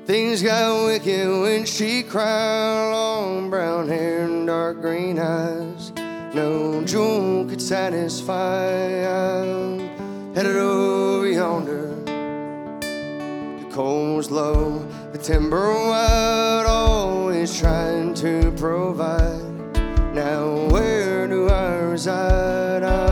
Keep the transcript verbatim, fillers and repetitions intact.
Things got wicked when she cried. Long brown hair and dark green eyes, no jewel could satisfy. I'm headed over yonder. The coal was low, the timber wide, always trying to provide. Now where do I reside? I